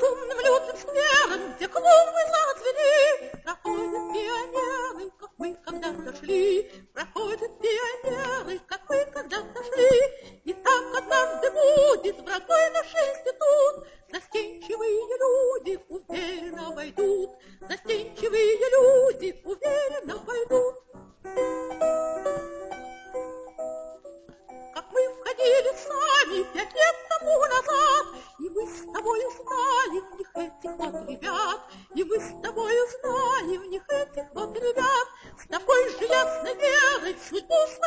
шумным лютым сквером, где клумбы зацвели, проходят пионеры, как мы когда-то шли, проходят пионеры, как мы когда-то шли. И так однажды будет в родной наш институт, застенчивые люди уверенно войдут, застенчивые люди уверенно войдут. Как мы входили сами 5 лет тому назад, и мы с тобою знали в них этих вот ребят, и мы с тобою знали в них этих вот ребят, с такой же ясной верой в судьбу